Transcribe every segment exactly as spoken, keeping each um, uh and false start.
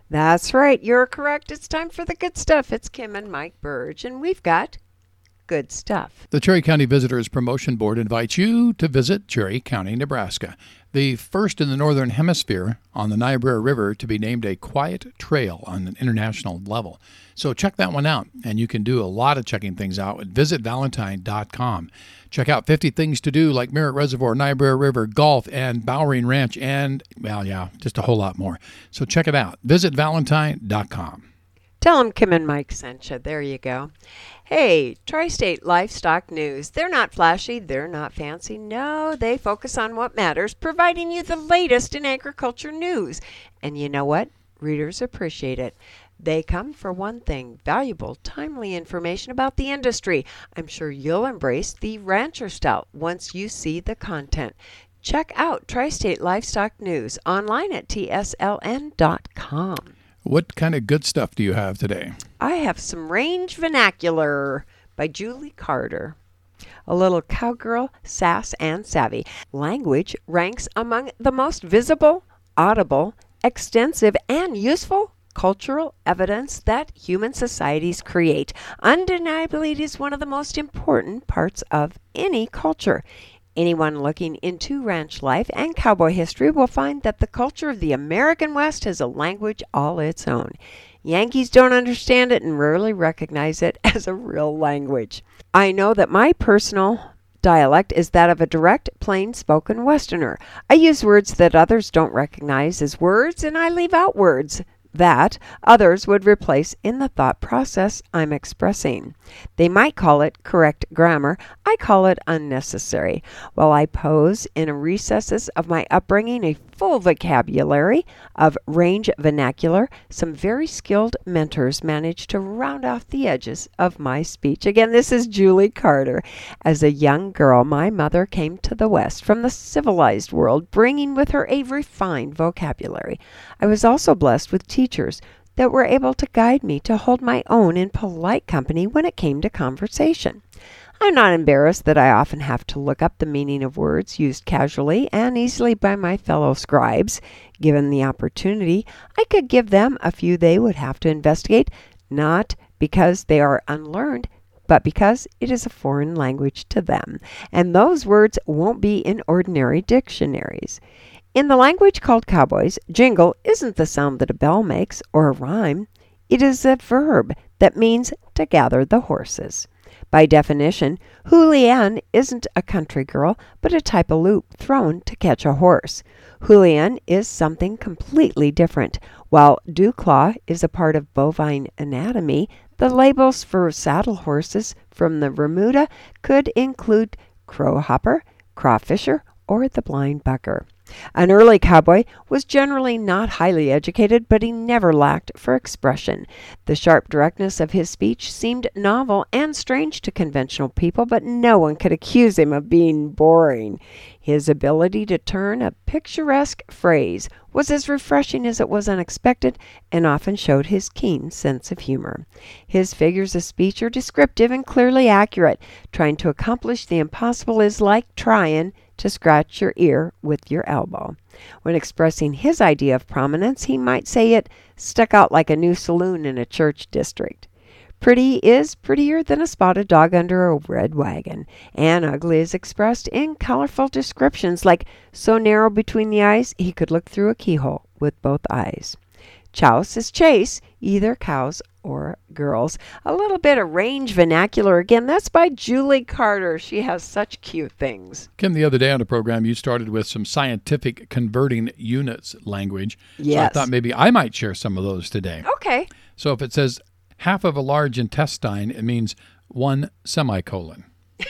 That's right. You're correct. It's time for the good stuff. It's Kim and Mike Burge, and we've got good stuff. The Cherry County Visitors Promotion Board invites you to visit Cherry County, Nebraska, the first in the Northern Hemisphere on the Niobrara River to be named a quiet trail on an international level. So check that one out, and you can do a lot of checking things out at visit valentine dot com. Check out fifty things to do like Merritt Reservoir, Niobrara River, golf, and Bowering Ranch, and, well, yeah, just a whole lot more. So check it out. visit valentine dot com. Tell them Kim and Mike sent you. There you go. Hey, Tri-State Livestock News. They're not flashy. They're not fancy. No, they focus on what matters, providing you the latest in agriculture news. And you know what? Readers appreciate it. They come for one thing, valuable, timely information about the industry. I'm sure you'll embrace the rancher style once you see the content. Check out Tri-State Livestock News online at T S L N dot com. What kind of good stuff do you have today? I have some Range Vernacular by Julie Carter. A little cowgirl, sass, and savvy. Language ranks among the most visible, audible, extensive, and useful cultural evidence that human societies create. Undeniably, it is one of the most important parts of any culture. Anyone looking into ranch life and cowboy history will find that the culture of the American West has a language all its own. Yankees don't understand it and rarely recognize it as a real language. I know that my personal dialect is that of a direct, plain-spoken Westerner. I use words that others don't recognize as words, and I leave out words that others would replace in the thought process I'm expressing. They might call it correct grammar. I call it unnecessary. While I pose in the recesses of my upbringing a full vocabulary of range vernacular, some very skilled mentors managed to round off the edges of my speech. Again, this is Julie Carter. As a young girl, my mother came to the West from the civilized world, bringing with her a refined vocabulary. I was also blessed with teachers that were able to guide me to hold my own in polite company when it came to conversation. I'm not embarrassed that I often have to look up the meaning of words used casually and easily by my fellow scribes. Given the opportunity, I could give them a few they would have to investigate, not because they are unlearned, but because it is a foreign language to them, and those words won't be in ordinary dictionaries. In the language called cowboys, jingle isn't the sound that a bell makes or a rhyme. It is a verb that means to gather the horses. By definition, Julienne isn't a country girl, but a type of loop thrown to catch a horse. Julienne is something completely different. While dewclaw is a part of bovine anatomy, the labels for saddle horses from the Remuda could include crowhopper, crawfisher, or the blind bucker. An early cowboy was generally not highly educated, but he never lacked for expression. The sharp directness of his speech seemed novel and strange to conventional people, but no one could accuse him of being boring. His ability to turn a picturesque phrase was as refreshing as it was unexpected, and often showed his keen sense of humor. His figures of speech are descriptive and clearly accurate. Trying to accomplish the impossible is like trying to scratch your ear with your elbow. When expressing his idea of prominence, he might say it stuck out like a new saloon in a church district. Pretty is prettier than a spotted dog under a red wagon, and ugly is expressed in colorful descriptions like so narrow between the eyes he could look through a keyhole with both eyes. Chouse is chase, either cows or girls. A little bit of range vernacular again. That's by Julie Carter. She has such cute things. Kim, the other day on the program, you started with some scientific converting units language. Yes. So I thought maybe I might share some of those today. Okay. So if it says half of a large intestine, it means one semicolon.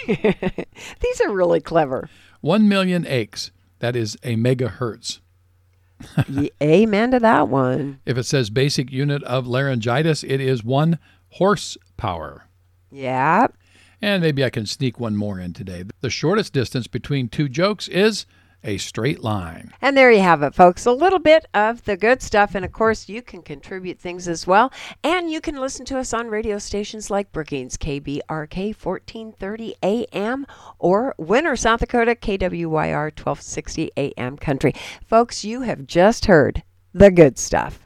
These are really clever. One million aches, that is a megahertz. Y- Amen to that one. If it says basic unit of laryngitis, it is one horsepower. Yeah. And maybe I can sneak one more in today. The shortest distance between two jokes is a straight line. And there you have it, folks. A little bit of the good stuff. And, of course, you can contribute things as well. And you can listen to us on radio stations like Brookings, K B R K fourteen thirty A M, or Winter, South Dakota, K W Y R twelve sixty A M Country. Folks, you have just heard the good stuff.